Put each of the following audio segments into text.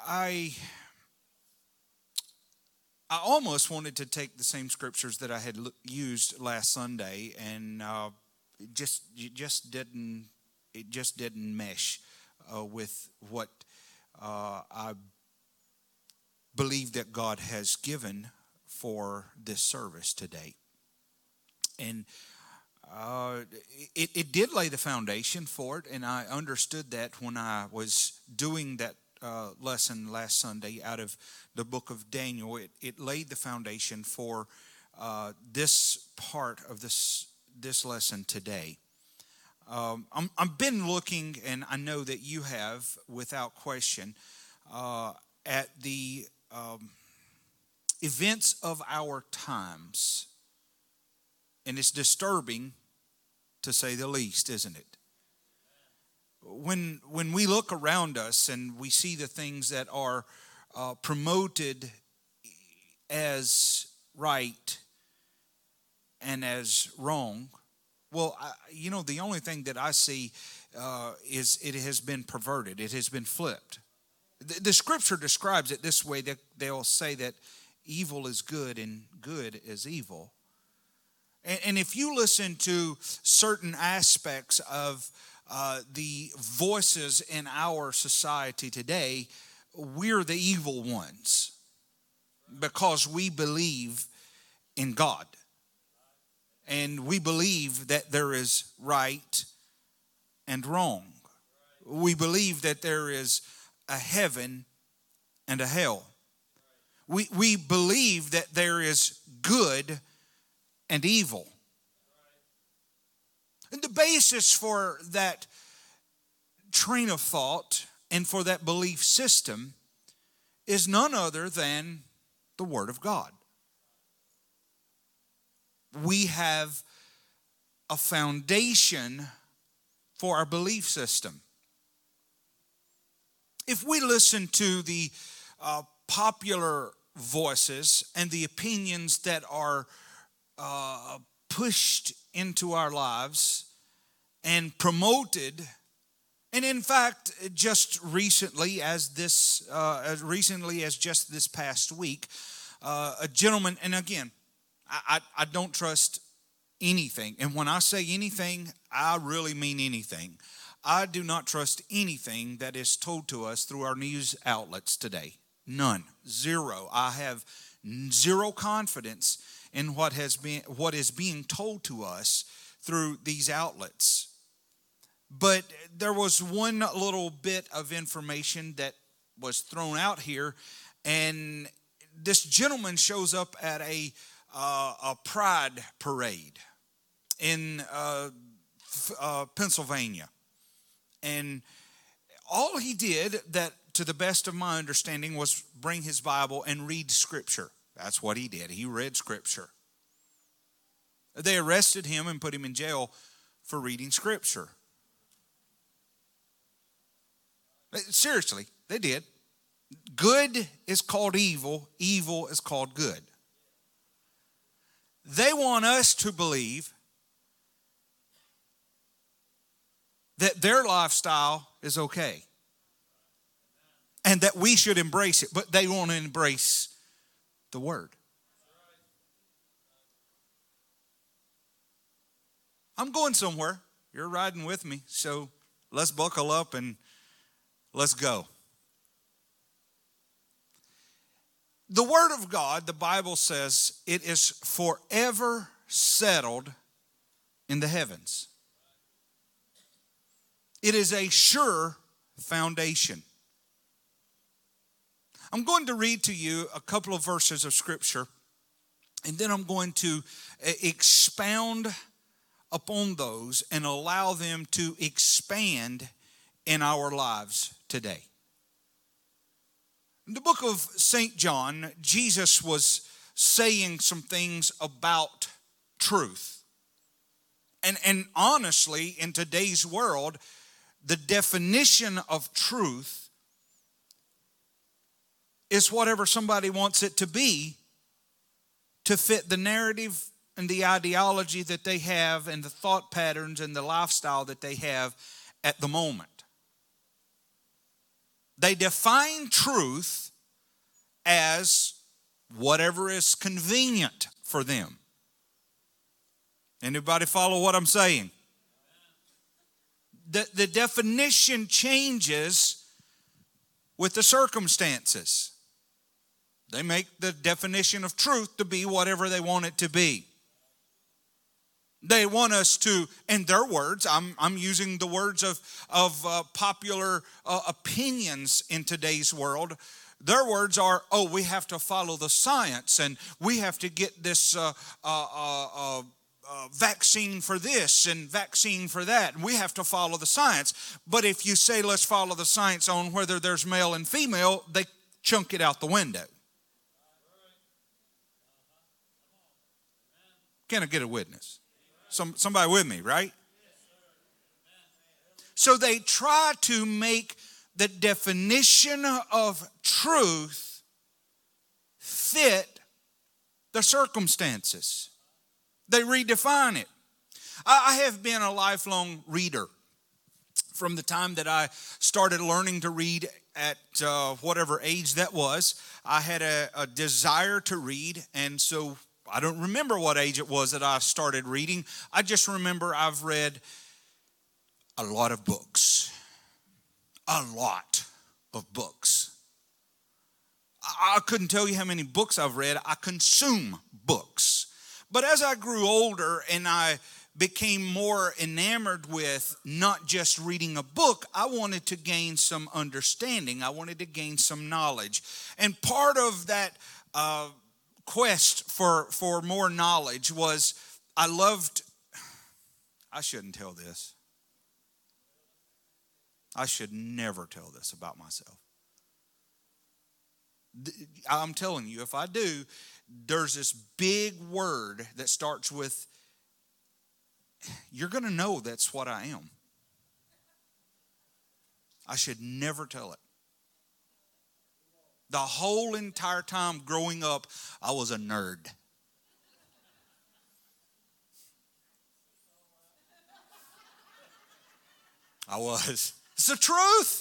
I almost wanted to take the same scriptures that I had used last Sunday, and it just didn't mesh with what I believe that God has given for this service today. And it did lay the foundation for it, and I understood that when I was doing that lesson last Sunday out of the book of Daniel. It laid the foundation for this part of this lesson today. I've been looking, and I know that you have, without question, at the events of our times. And it's disturbing, to say the least, isn't it? When we look around us and we see the things that are promoted as right and as wrong, well, the only thing that I see is it has been perverted. It has been flipped. The scripture describes it this way, that they'll say that evil is good and good is evil. And if you listen to certain aspects of the voices in our society today, we're the evil ones because we believe in God. And we believe that there is right and wrong. We believe that there is a heaven and a hell. We believe that there is good and evil. And the basis for that train of thought and for that belief system is none other than the Word of God. We have a foundation for our belief system. If we listen to the popular voices and the opinions that are pushed into our lives and promoted, and in fact, just recently as just this past week, a gentleman, and again, I don't trust anything, and when I say anything, I really mean anything. I do not trust anything that is told to us through our news outlets today. None. Zero. I have zero confidence in what is being told to us through these outlets. But there was one little bit of information that was thrown out here, and this gentleman shows up at a pride parade in Pennsylvania. And all he did, that to the best of my understanding, was bring his Bible and read Scripture. That's what he did. He read Scripture. They arrested him and put him in jail for reading Scripture. Seriously, they did. Good is called evil. Evil is called good. They want us to believe that their lifestyle is okay and that we should embrace it, but they want to embrace the Word. I'm going somewhere. You're riding with me, so let's buckle up and let's go. The Word of God, the Bible says, it is forever settled in the heavens. It is a sure foundation. I'm going to read to you a couple of verses of Scripture, and then I'm going to expound upon those and allow them to expand in our lives today. In the book of St. John, Jesus was saying some things about truth. And honestly, in today's world, the definition of truth is whatever somebody wants it to be to fit the narrative and the ideology that they have and the thought patterns and the lifestyle that they have at the moment. They define truth as whatever is convenient for them. Anybody follow what I'm saying? The definition changes with the circumstances. They make the definition of truth to be whatever they want it to be. They want us to, in their words, I'm using the words of popular opinions in today's world. Their words are, oh, we have to follow the science, and we have to get this vaccine for this and vaccine for that, and we have to follow the science. But if you say let's follow the science on whether there's male and female, they chunk it out the window. Can I get a witness? Somebody with me, right? So they try to make the definition of truth fit the circumstances. They redefine it. I have been a lifelong reader from the time that I started learning to read at whatever age that was. I had a desire to read, and so I don't remember what age it was that I started reading. I just remember I've read a lot of books. A lot of books. I couldn't tell you how many books I've read. I consume books. But as I grew older and I became more enamored with not just reading a book, I wanted to gain some understanding. I wanted to gain some knowledge. And part of that quest for more knowledge was I shouldn't tell this. I should never tell this about myself. I'm telling you, if I do, there's this big word that starts with, you're going to know that's what I am. I should never tell it. The whole entire time growing up, I was a nerd. I was. It's the truth.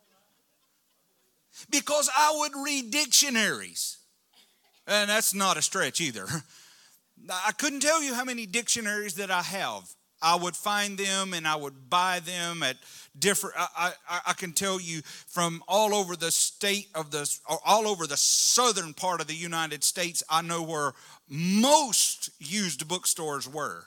Because I would read dictionaries. And that's not a stretch either. I couldn't tell you how many dictionaries that I have. I would find them and I would buy them at different, I can tell you from all over the state of or all over the southern part of the United States, I know where most used bookstores were.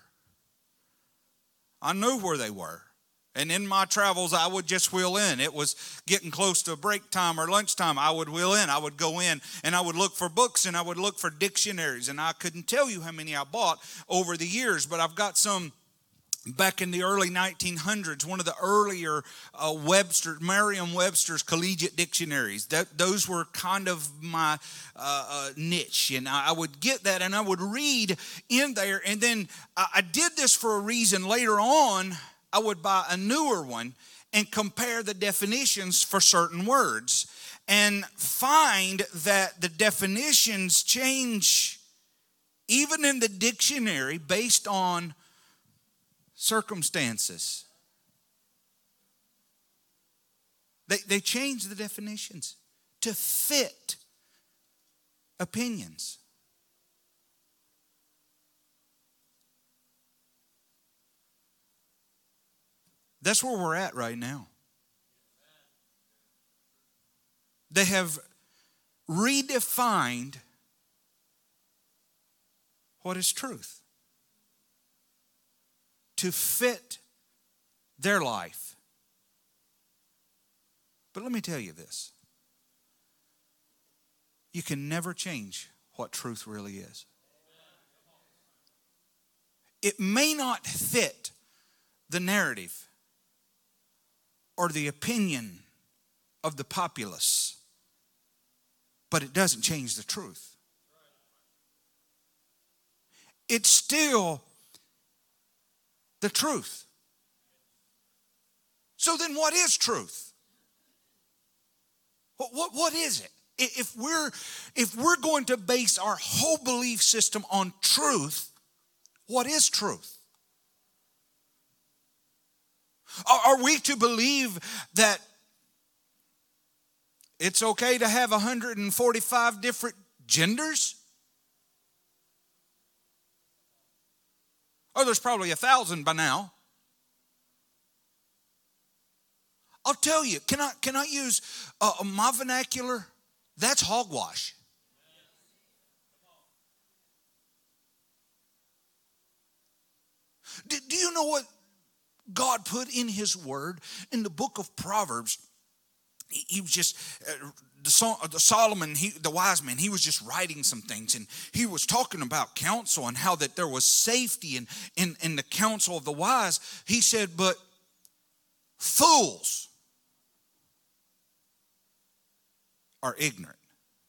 I knew where they were. And in my travels, I would just wheel in. It was getting close to break time or lunchtime. I would wheel in. I would go in and I would look for books and I would look for dictionaries. And I couldn't tell you how many I bought over the years, but I've got some back in the early 1900s, one of the earlier Merriam-Webster's collegiate dictionaries. Those were kind of my niche. And I would get that and I would read in there. And then I did this for a reason. Later on, I would buy a newer one and compare the definitions for certain words and find that the definitions change even in the dictionary based on circumstances. They change the definitions to fit opinions. That's where we're at right now. They have redefined what is truth to fit their life. But let me tell you this. You can never change what truth really is. It may not fit the narrative or the opinion of the populace, but it doesn't change the truth. It's still the truth. So then what is truth? What is it? If we're going to base our whole belief system on truth, what is truth? Are we to believe that It's okay to have 145 different genders? Oh, there's probably 1,000 by now. I'll tell you, can I use my vernacular? That's hogwash. Do you know what God put in His Word in the book of Proverbs? He was just, Solomon, the wise man, he was just writing some things, and he was talking about counsel and how that there was safety in the counsel of the wise. He said, but fools are ignorant.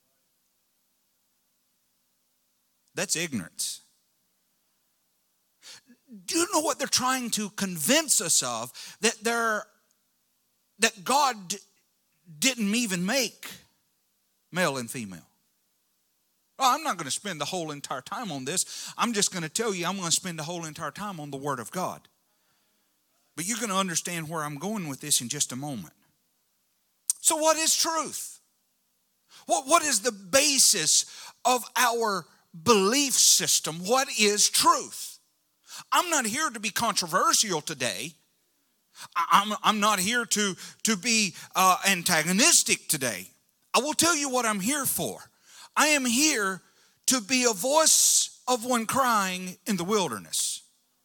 That's ignorance. Do you know what they're trying to convince us of? That God didn't even make male and female. Well, I'm not going to spend the whole entire time on this. I'm just going to tell you I'm going to spend the whole entire time on the Word of God. But you're going to understand where I'm going with this in just a moment. So what is truth? What is the basis of our belief system? What is truth? I'm not here to be controversial today. I'm not here to be antagonistic today. I will tell you what I'm here for. I am here to be a voice of one crying in the wilderness.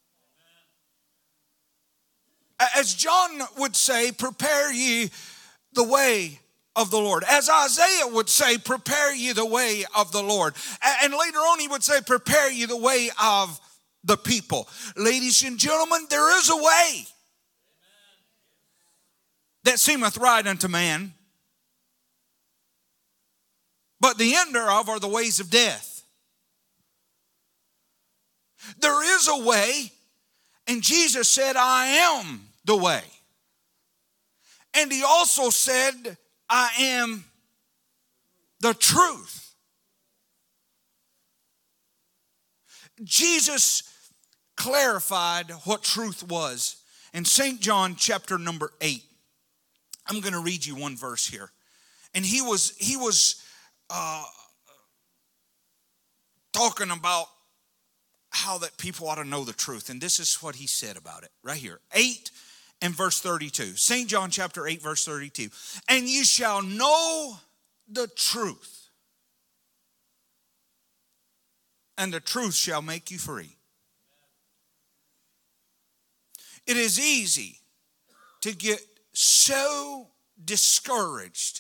As John would say, prepare ye the way of the Lord. As Isaiah would say, prepare ye the way of the Lord. And later on he would say, prepare ye the way of the people. Ladies and gentlemen, there is a way that seemeth right unto man, but the end thereof are the ways of death. There is a way, and Jesus said, I am the way. And He also said, I am the truth. Jesus clarified what truth was in St. John chapter number 8. I'm going to read you one verse here. And he was talking about how that people ought to know the truth. And this is what he said about it right here. 8 and verse 32. St. John chapter 8 verse 32. And you shall know the truth, and the truth shall make you free. It is easy to get so discouraged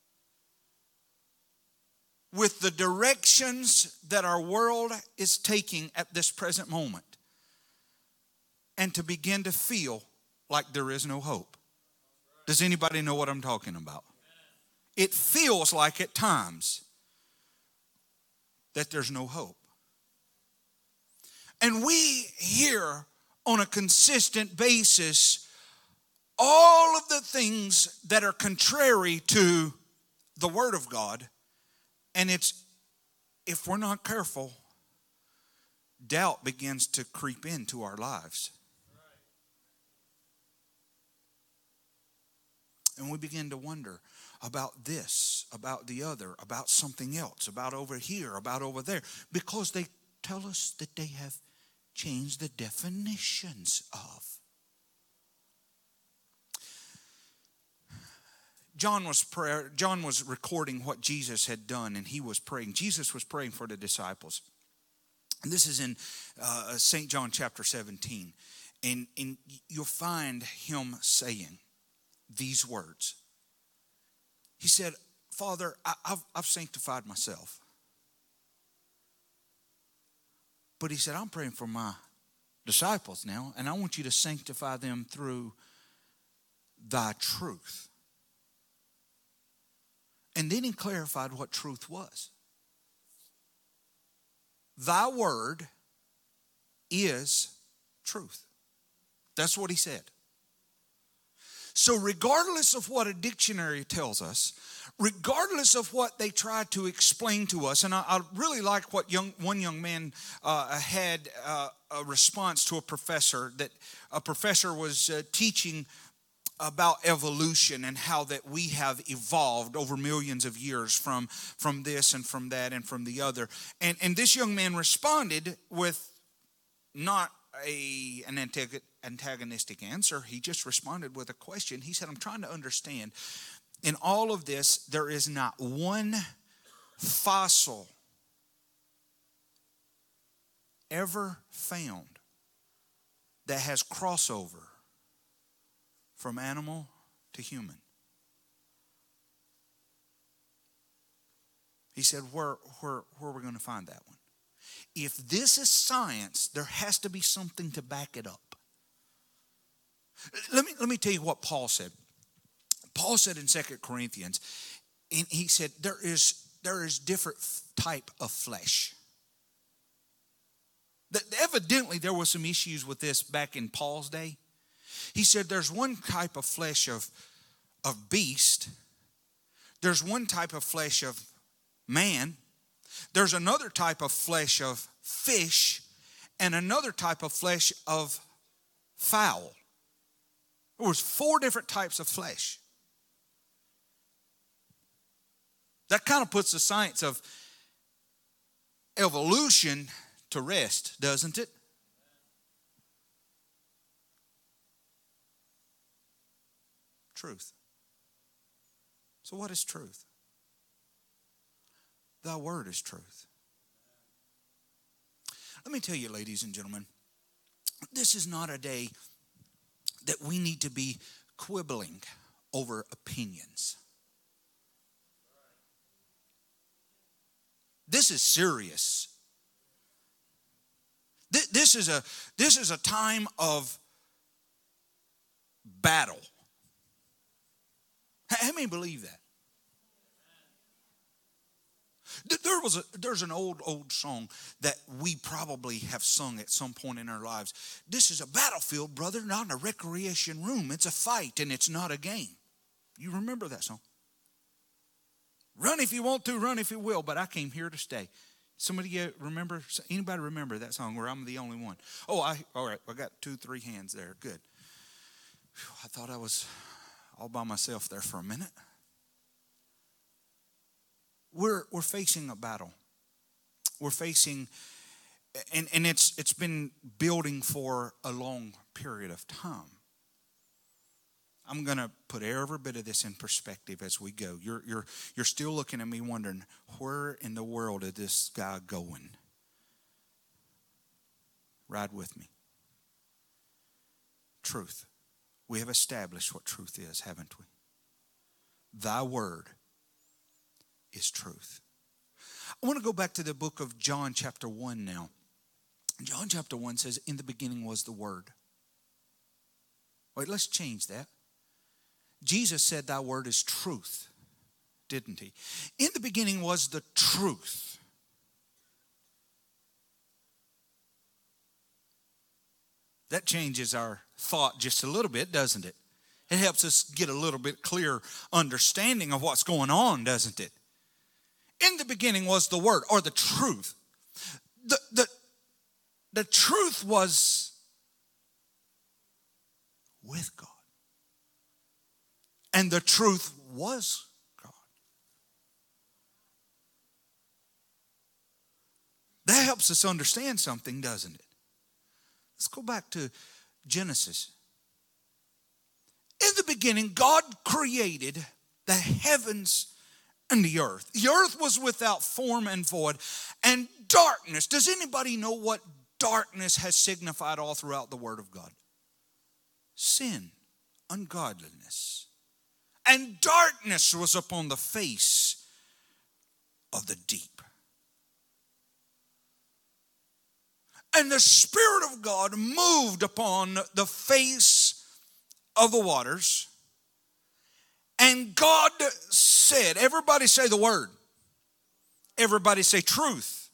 with the directions that our world is taking at this present moment, and to begin to feel like there is no hope. Does anybody know what I'm talking about? It feels like at times that there's no hope. And we hear on a consistent basis all of the things that are contrary to the Word of God. And it's, if we're not careful, doubt begins to creep into our lives. And we begin to wonder about this, about the other, about something else, about over here, about over there, because they tell us that they have changed the definitions of. John was recording what Jesus had done, and he was praying. Jesus was praying for the disciples. And this is in St. John chapter 17. And you'll find him saying these words. He said, Father, I've sanctified myself. But he said, I'm praying for my disciples now, and I want you to sanctify them through thy truth. And then he clarified what truth was. Thy word is truth. That's what he said. So regardless of what a dictionary tells us, regardless of what they try to explain to us, and I really like what one young man had a response to a professor, that a professor was teaching about evolution and how that we have evolved over millions of years from this and from that and from the other. And this young man responded with not an antagonistic answer. He just responded with a question. He said, I'm trying to understand. In all of this, there is not one fossil ever found that has crossover from animal to human. He said, where are we going to find that one? If this is science, there has to be something to back it up. Let me tell you what Paul said. Paul said in 2 Corinthians, and he said, there is different type of flesh. Evidently, there was some issues with this back in Paul's day. He said there's one type of flesh of beast. There's one type of flesh of man. There's another type of flesh of fish. And another type of flesh of fowl. There was 4 different types of flesh. That kind of puts the science of evolution to rest, doesn't it? Truth. So what is truth? Thy word is truth. Let me tell you, ladies and gentlemen, this is not a day that we need to be quibbling over opinions. This is serious. This is a time of battle. How many believe that? There's an old song that we probably have sung at some point in our lives. This is a battlefield, brother, not a recreation room. It's a fight and it's not a game. You remember that song? Run if you want to, run if you will, but I came here to stay. Somebody remember? Anybody remember that song where I'm the only one? Oh, all right. I got 2, 3 hands there. Good. I thought I was all by myself there for a minute. We're facing a battle. We're facing, and it's been building for a long period of time. I'm going to put every bit of this in perspective as we go. You're still looking at me wondering, where in the world is this guy going? Ride with me. Truth. We have established what truth is, haven't we? Thy word is truth. I want to go back to the book of John chapter 1 now. John chapter 1 says, in the beginning was the word. Wait, let's change that. Jesus said thy word is truth, didn't he? In the beginning was the truth. That changes our thought just a little bit, doesn't it? It helps us get a little bit clearer understanding of what's going on, doesn't it? In the beginning was the word, or the truth. The truth was with God. And the truth was God. That helps us understand something, doesn't it? Let's go back to Genesis. In the beginning, God created the heavens and the earth. The earth was without form and void, and darkness. Does anybody know what darkness has signified all throughout the Word of God? Sin, ungodliness. And darkness was upon the face of the deep. And the Spirit of God moved upon the face of the waters. And God said, everybody say the word. Everybody say truth.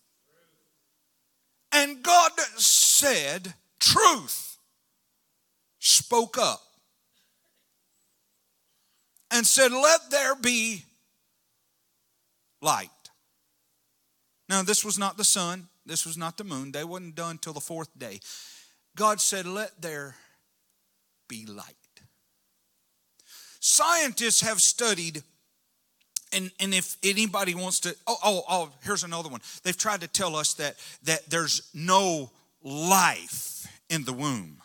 And God said, truth. Spoke up. And said, let there be light. Now, this was not the sun. This was not the moon. They wasn't done till the 4th day. God said, let there be light. Scientists have studied, and if anybody wants to, here's another one. They've tried to tell us that there's no life in the womb.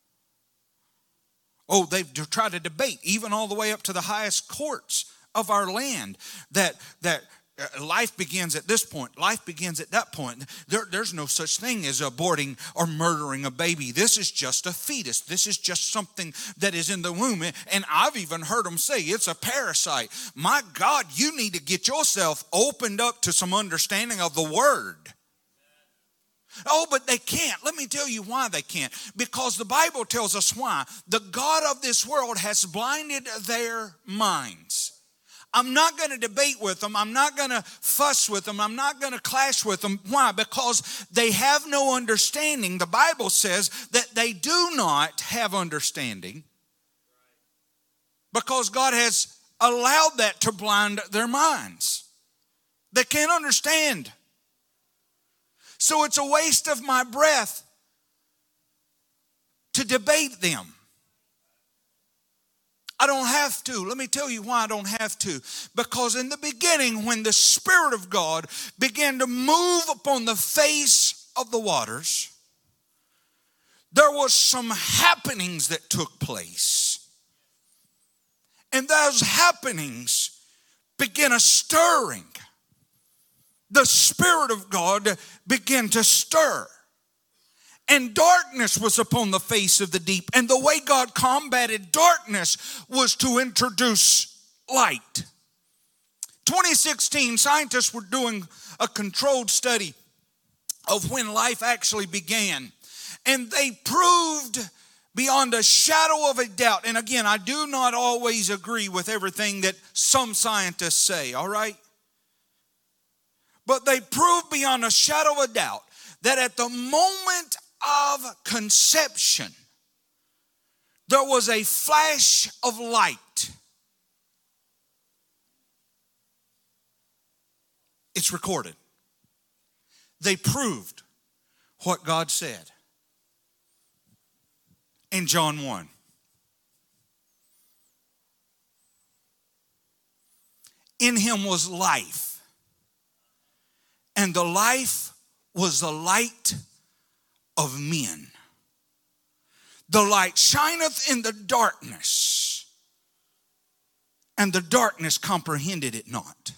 They've tried to debate, even all the way up to the highest courts of our land, that life begins at this point, life begins at that point. There's no such thing as aborting or murdering a baby. This is just a fetus. This is just something that is in the womb. And I've even heard them say it's a parasite. My God, you need to get yourself opened up to some understanding of the word. But they can't. Let me tell you why they can't. Because the Bible tells us why. The God of this world has blinded their minds. I'm not going to debate with them. I'm not going to fuss with them. I'm not going to clash with them. Why? Because they have no understanding. The Bible says that they do not have understanding because God has allowed that to blind their minds. They can't understand. So it's a waste of my breath to debate them. I don't have to. Let me tell you why I don't have to. Because in the beginning, when the Spirit of God began to move upon the face of the waters, there was some happenings that took place. And those happenings began a stirring. The Spirit of God began to stir. And darkness was upon the face of the deep. And the way God combated darkness was to introduce light. 2016, scientists were doing a controlled study of when life actually began. And they proved beyond a shadow of a doubt. And again, I do not always agree with everything that some scientists say, all right? But they proved beyond a shadow of a doubt that at the moment of conception, there was a flash of light. It's recorded. They proved what God said in John 1. In him was life, and the life was the light of men. The light shineth in the darkness, and the darkness comprehended it not.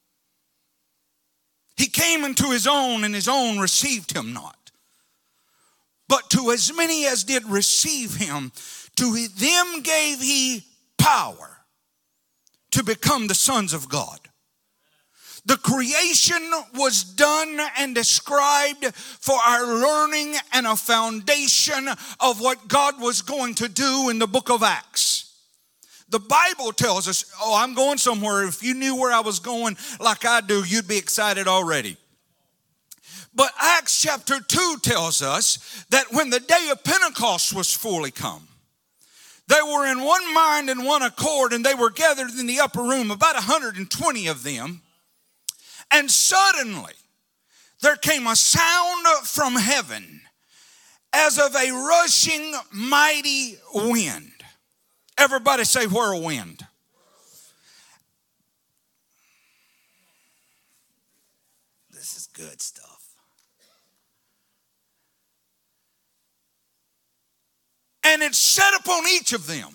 He came into his own, and his own received him not. But to as many as did receive him, to them gave he power to become the sons of God. The creation was done and described for our learning and a foundation of what God was going to do in the book of Acts. The Bible tells us, I'm going somewhere. If you knew where I was going like I do, you'd be excited already. But Acts chapter 2 tells us that when the day of Pentecost was fully come, they were in one mind and one accord, and they were gathered in the upper room, about 120 of them. And suddenly, there came a sound from heaven as of a rushing mighty wind. Everybody say whirlwind. This is good stuff. And it sat upon each of them.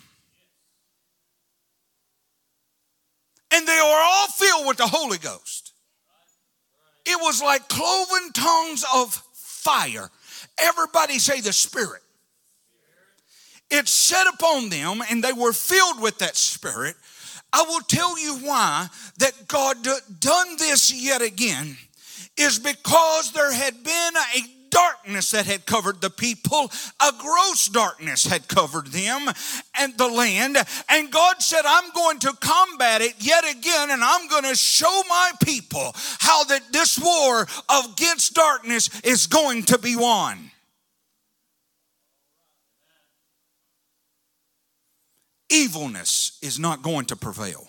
And they were all filled with the Holy Ghost. It was like cloven tongues of fire. Everybody say the Spirit. It sat upon them, and they were filled with that Spirit. I will tell you why that God done this yet again is because there had been a darkness that had covered the people. A gross darkness had covered them and the land. And God said, I'm going to combat it yet again, and I'm going to show my people how that this war against darkness is going to be won. Evilness is not going to prevail.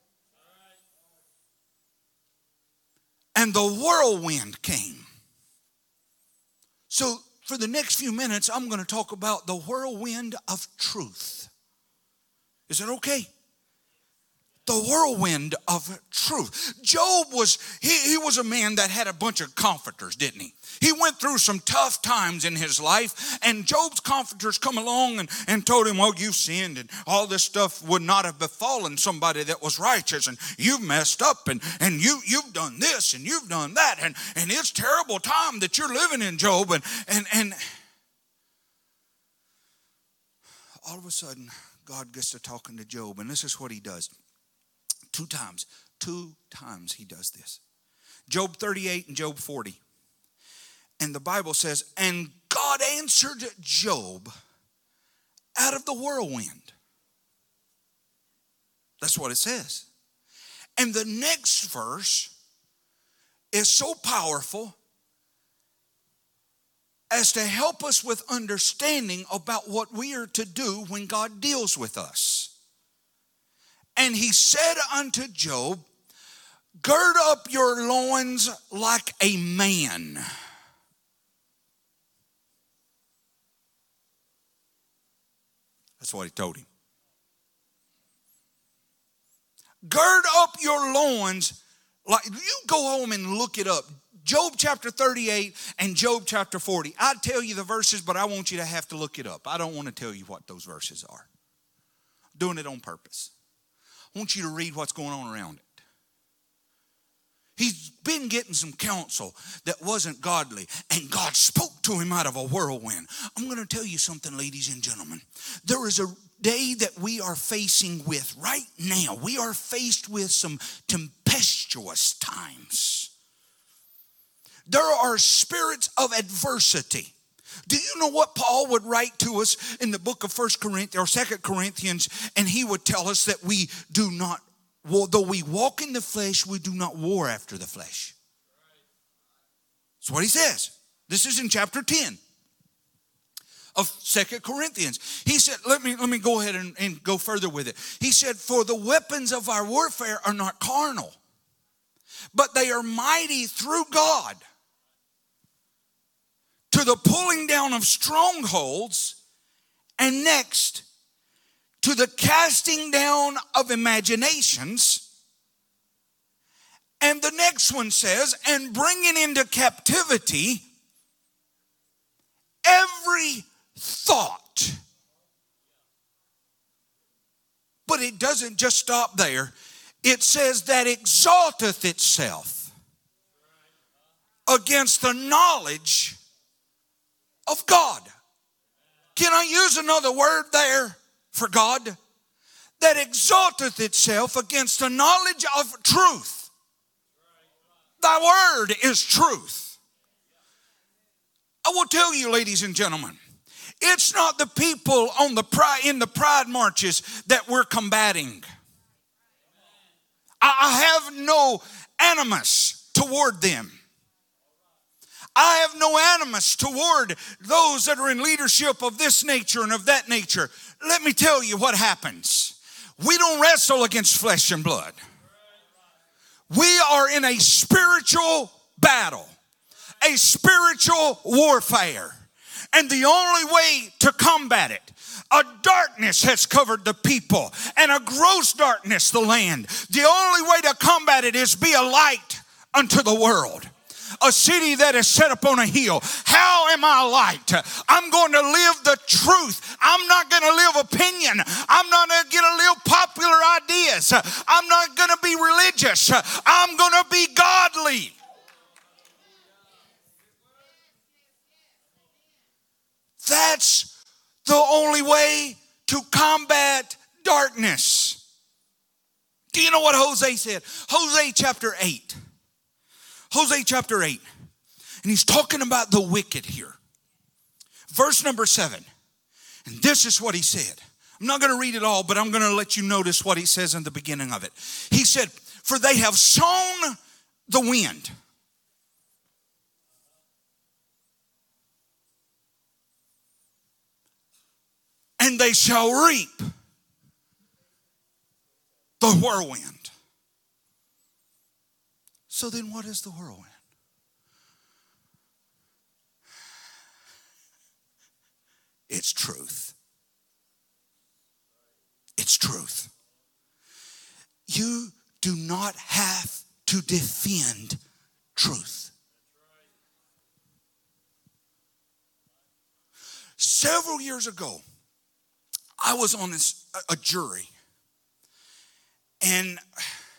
And the whirlwind came. So for the next few minutes, I'm going to talk about the whirlwind of truth. Is that okay? The whirlwind of truth. Job he was a man that had a bunch of comforters, didn't he? He went through some tough times in his life, and Job's comforters come along and told him, well, you've sinned, and all this stuff would not have befallen somebody that was righteous, and you've messed up, and you've done this, and you've done that, and it's terrible time that you're living in, Job, and all of a sudden, God gets to talking to Job, and this is what he does. Two times he does this. Job 38 and Job 40. And the Bible says, and God answered Job out of the whirlwind. That's what it says. And the next verse is so powerful as to help us with understanding about what we are to do when God deals with us. And he said unto Job, gird up your loins like a man. That's what he told him. Gird up your loins. Like, you go home and look it up. Job chapter 38 and Job chapter 40. I'd tell you the verses, but I want you to have to look it up. I don't want to tell you what those verses are. I'm doing it on purpose. I want you to read what's going on around it. He's been getting some counsel that wasn't godly, and God spoke to him out of a whirlwind. I'm going to tell you something, ladies and gentlemen. There is a day that we are facing with right now. We are faced with some tempestuous times. There are spirits of adversity. Do you know what Paul would write to us in the book of 1 Corinthians or 2 Corinthians? And he would tell us that we do not, though we walk in the flesh, we do not war after the flesh. That's what he says. This is in chapter 10 of 2 Corinthians. He said, let me go ahead and go further with it. He said, for the weapons of our warfare are not carnal, but they are mighty through God to the pulling down of strongholds, and next to the casting down of imaginations. And the next one says, and bringing into captivity every thought. But it doesn't just stop there. It says that exalteth itself against the knowledge of God. Can I use another word there for God? That exalteth itself against the knowledge of truth. Thy word is truth. I will tell you, ladies and gentlemen, it's not the people in the pride marches that we're combating. I have no animus toward them. I have no animus toward those that are in leadership of this nature and of that nature. Let me tell you what happens. We don't wrestle against flesh and blood. We are in a spiritual battle, a spiritual warfare. And the only way to combat it, a darkness has covered the people, and a gross darkness the land. The only way to combat it is be a light unto the world. A city that is set up on a hill. How am I light? I'm going to live the truth. I'm not going to live opinion. I'm not going to live popular ideas. I'm not going to be religious. I'm going to be godly. That's the only way to combat darkness. Do you know what Hosea said? Hosea chapter 8. Hosea chapter 8. And he's talking about the wicked here. Verse number 7. And this is what he said. I'm not going to read it all, but I'm going to let you notice what he says in the beginning of it. He said, for they have sown the wind. And they shall reap the whirlwind. So then what is the whirlwind? It's truth. It's truth. you do not have to defend truth. Several years ago, I was on a jury, and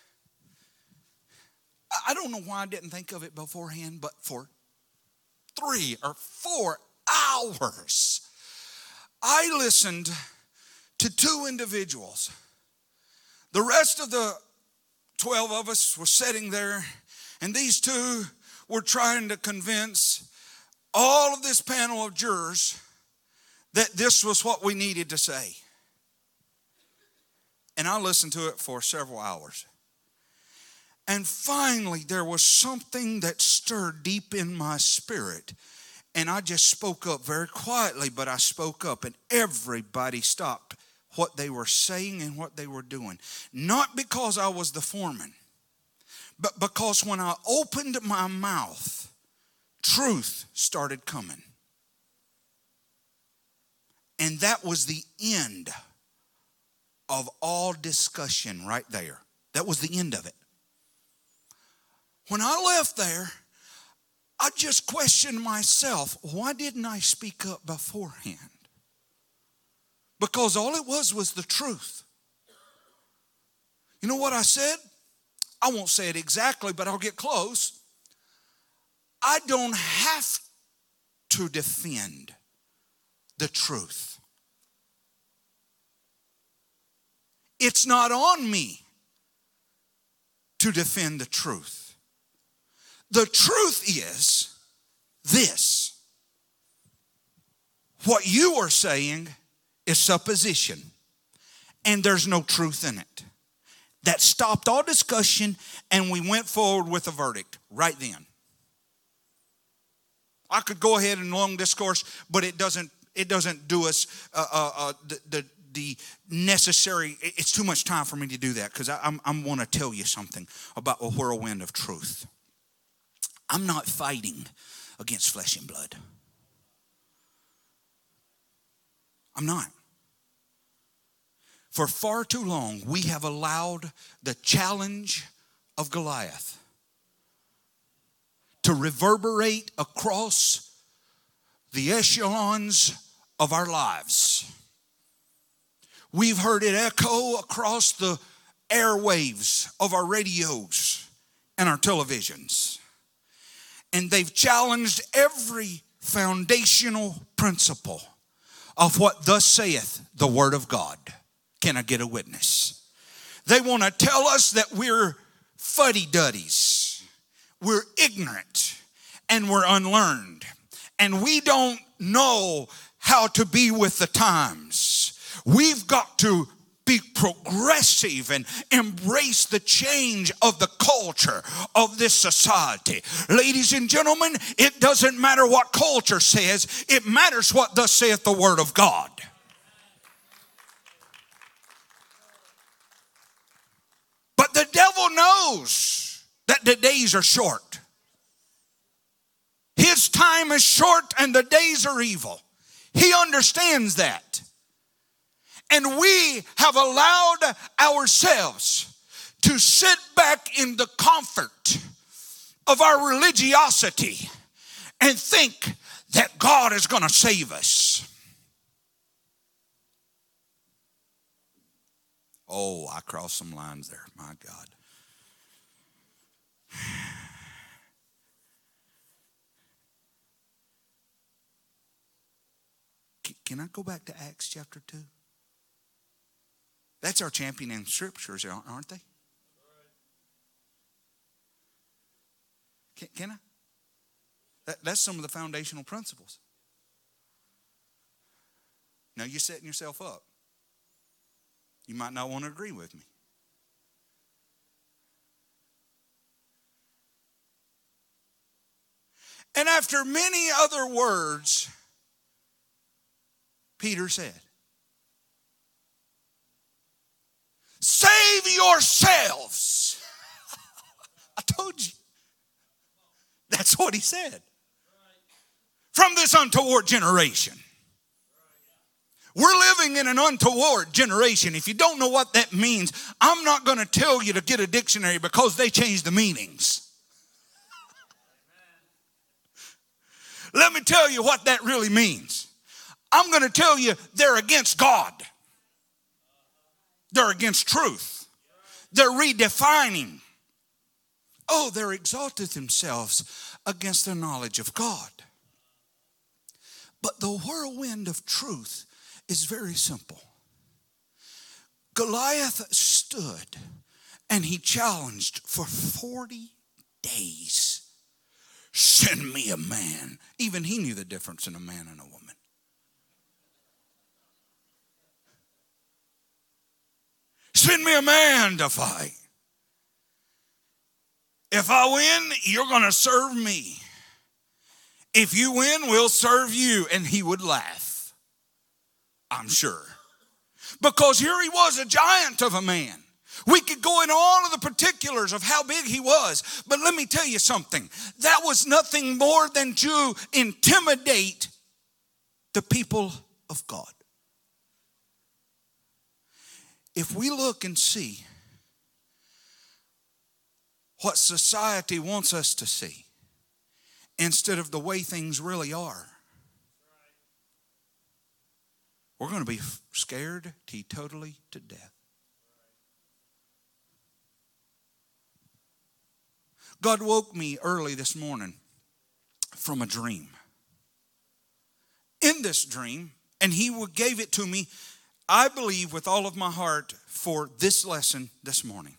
I don't know why I didn't think of it beforehand, but for 3 or 4 hours, I listened to 2 individuals. The rest of the 12 of us were sitting there, and these 2 were trying to convince all of this panel of jurors that this was what we needed to say. And I listened to it for several hours. And finally, there was something that stirred deep in my spirit. And I just spoke up very quietly, but I spoke up, and everybody stopped what they were saying and what they were doing. Not because I was the foreman, but because when I opened my mouth, truth started coming. And that was the end of all discussion right there. That was the end of it. When I left there, I just questioned myself, why didn't I speak up beforehand? Because all it was the truth. You know what I said? I won't say it exactly, but I'll get close. I don't have to defend the truth. It's not on me to defend the truth. The truth is this. What you are saying is supposition, and there's no truth in it. That stopped all discussion, and we went forward with a verdict right then. I could go ahead and long discourse, but it doesn't do us the necessary. It's too much time for me to do that, because I want to tell you something about a whirlwind of truth. I'm not fighting against flesh and blood. I'm not. For far too long, we have allowed the challenge of Goliath to reverberate across the echelons of our lives. We've heard it echo across the airwaves of our radios and our televisions. And they've challenged every foundational principle of what thus saith the Word of God. Can I get a witness? They want to tell us that we're fuddy-duddies, we're ignorant, and we're unlearned. And we don't know how to be with the times. We've got to be progressive and embrace the change of the culture of this society. Ladies and gentlemen, it doesn't matter what culture says. It matters what thus saith the Word of God. But the devil knows that the days are short. His time is short and the days are evil. He understands that. And we have allowed ourselves to sit back in the comfort of our religiosity and think that God is going to save us. Oh, I crossed some lines there. My God. Can I go back to Acts chapter 2? That's our champion in scriptures, aren't they? Can I? That's some of the foundational principles. Now you're setting yourself up. You might not want to agree with me. And after many other words, Peter said, save yourselves. I told you. That's what he said. From this untoward generation. We're living in an untoward generation. If you don't know what that means, I'm not going to tell you to get a dictionary because they change the meanings. Let me tell you what that really means. I'm going to tell you they're against God. They're against truth. They're redefining. Oh, they're exalted themselves against the knowledge of God. But the whirlwind of truth is very simple. Goliath stood and he challenged for 40 days. Send me a man. Even he knew the difference in a man and a woman. Send me a man to fight. If I win, you're going to serve me. If you win, we'll serve you. And he would laugh, I'm sure. Because here he was, a giant of a man. We could go into all of the particulars of how big he was. But let me tell you something. That was nothing more than to intimidate the people of God. If we look and see what society wants us to see instead of the way things really are, we're going to be scared totally to death. God woke me early this morning from a dream. In this dream, and he gave it to me, I believe with all of my heart, for this lesson this morning.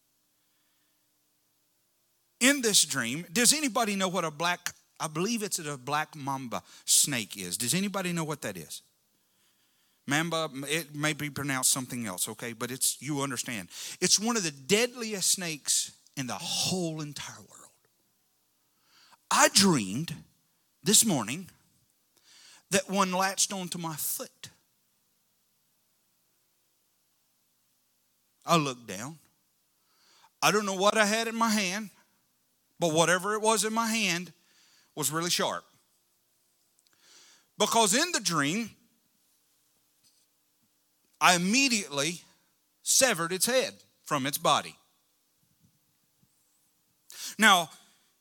In this dream, does anybody know what I believe it's a black mamba snake is. Does anybody know what that is? Mamba, it may be pronounced something else, okay? But you understand. It's one of the deadliest snakes in the whole entire world. I dreamed this morning that one latched onto my foot. I looked down. I don't know what I had in my hand, but whatever it was in my hand was really sharp. Because in the dream, I immediately severed its head from its body. Now,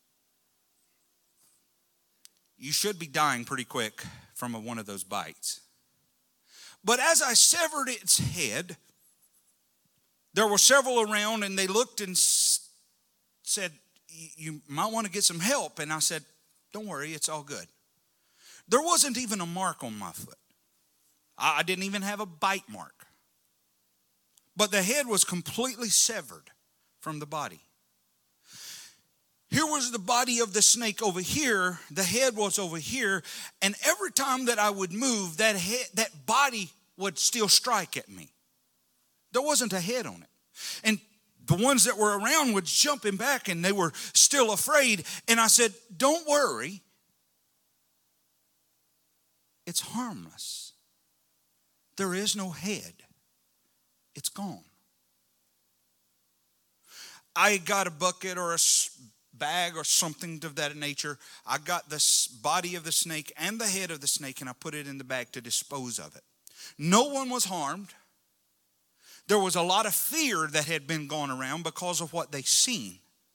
you should be dying pretty quick from one of those bites. But as I severed its head, there were several around and they looked and said, you might want to get some help. And I said, don't worry, it's all good. There wasn't even a mark on my foot. I didn't even have a bite mark. But the head was completely severed from the body. Here was the body of the snake over here. The head was over here. And every time that I would move, that body would still strike at me. There wasn't a head on it. And the ones that were around would jump him back and they were still afraid. And I said, don't worry. It's harmless. There is no head. It's gone. I got a bucket or a bag or something of that nature. I got the body of the snake and the head of the snake and I put it in the bag to dispose of it. No one was harmed. There was a lot of fear that had been going around because of what they seen.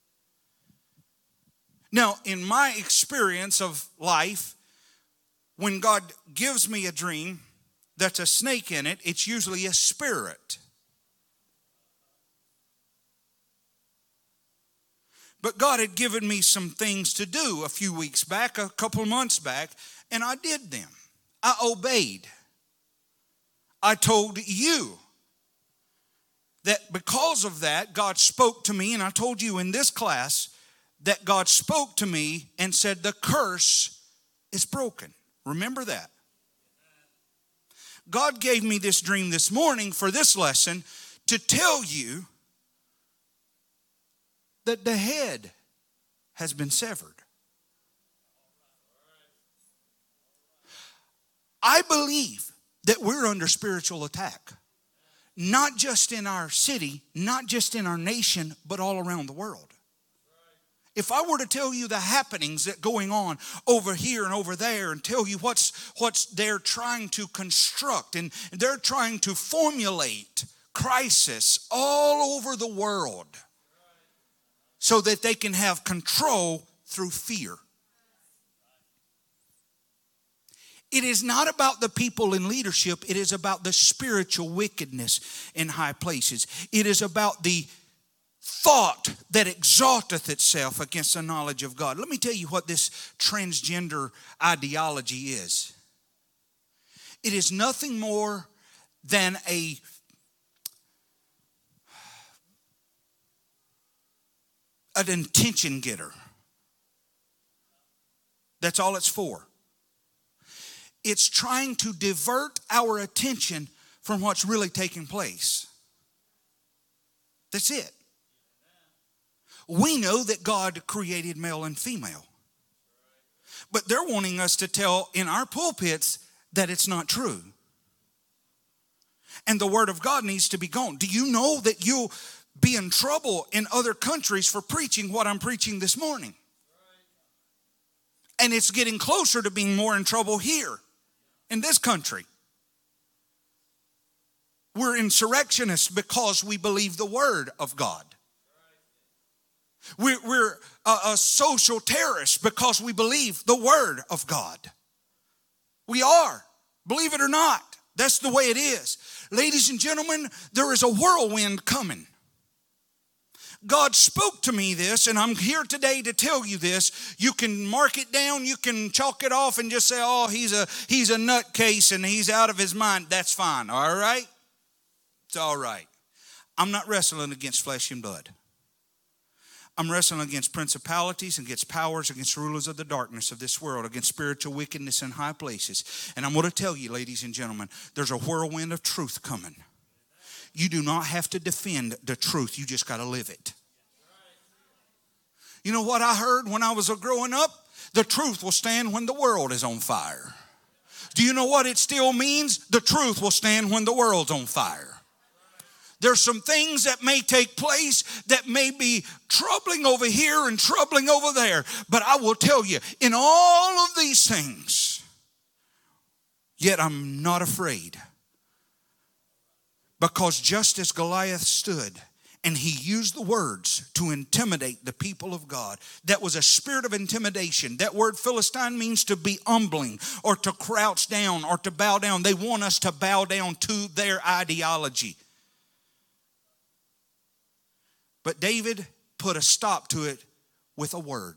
Now, in my experience of life, when God gives me a dream that's a snake in it, it's usually a spirit. But God had given me some things to do a few weeks back, a couple of months back, and I did them. I obeyed. I told you that because of that, God spoke to me, and I told you in this class that God spoke to me and said the curse is broken. Remember that. God gave me this dream this morning for this lesson to tell you that the head has been severed. I believe that we're under spiritual attack. Not just in our city, not just in our nation, but all around the world. If I were to tell you the happenings that going on over here and over there and tell you what's they're trying to construct and they're trying to formulate crisis all over the world so that they can have control through fear. It is not about the people in leadership. It is about the spiritual wickedness in high places. It is about the thought that exalteth itself against the knowledge of God. Let me tell you what this transgender ideology is. It is nothing more than an attention getter. That's all it's for. It's trying to divert our attention from what's really taking place. That's it. We know that God created male and female. But they're wanting us to tell in our pulpits that it's not true. And the word of God needs to be gone. Do you know that you'll be in trouble in other countries for preaching what I'm preaching this morning? And it's getting closer to being more in trouble here in this country. We're insurrectionists because we believe the word of God. We're a social terrorist because we believe the word of God. We are. Believe it or not. That's the way it is. Ladies and gentlemen, there is a whirlwind coming. God spoke to me this, and I'm here today to tell you this. You can mark it down, you can chalk it off and just say, oh, he's a nutcase and he's out of his mind. That's fine, all right? It's all right. I'm not wrestling against flesh and blood. I'm wrestling against principalities, against powers, against rulers of the darkness of this world, against spiritual wickedness in high places. And I'm going to tell you, ladies and gentlemen, there's a whirlwind of truth coming. You do not have to defend the truth. You just got to live it. You know what I heard when I was growing up? The truth will stand when the world is on fire. Do you know what it still means? The truth will stand when the world's on fire. There's some things that may take place that may be troubling over here and troubling over there. But I will tell you, in all of these things, yet I'm not afraid. Because just as Goliath stood and he used the words to intimidate the people of God, that was a spirit of intimidation. That word Philistine means to be humbling or to crouch down or to bow down. They want us to bow down to their ideology. But David put a stop to it with a word.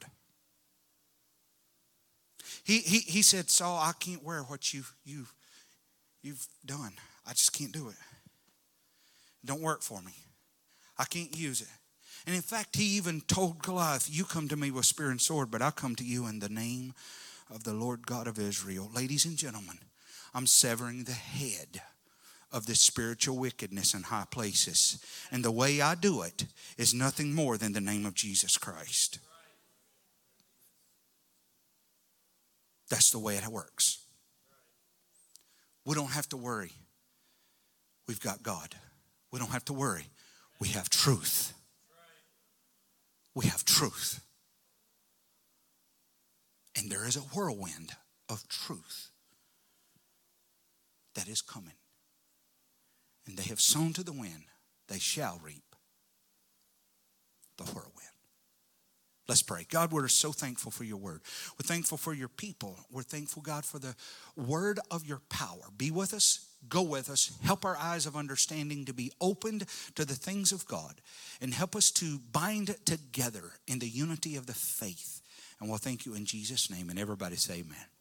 He said, Saul, I can't wear what you've done. I just can't do it. Don't work for me. I can't use it. And in fact, he even told Goliath, you come to me with spear and sword, but I come to you in the name of the Lord God of Israel. Ladies and gentlemen, I'm severing the head of this spiritual wickedness in high places. And the way I do it is nothing more than the name of Jesus Christ. That's the way it works. We don't have to worry. We've got God. We don't have to worry. We have truth. We have truth. And there is a whirlwind of truth that is coming. And they have sown to the wind, they shall reap the whirlwind. Let's pray. God, we're so thankful for your word. We're thankful for your people. We're thankful, God, for the word of your power. Be with us. Go with us. Help our eyes of understanding to be opened to the things of God. And help us to bind together in the unity of the faith. And we'll thank you in Jesus' name. And everybody say amen.